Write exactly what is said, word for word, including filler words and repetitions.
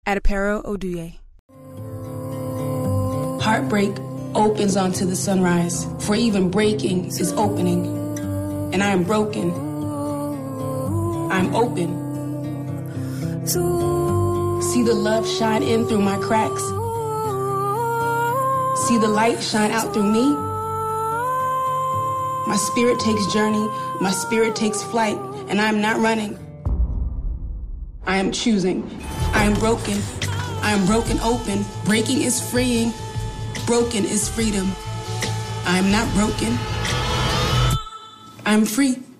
Adepero Oduye. Heartbreak opens onto the sunrise, for even breaking is opening. And I am broken. I'm open. See the love shine in through my cracks. See the light shine out through me. My spirit takes journey, my spirit takes flight, and I am not running. I am choosing. I am broken. I am broken open. Breaking is freeing. Broken is freedom. I am not broken. I'm free.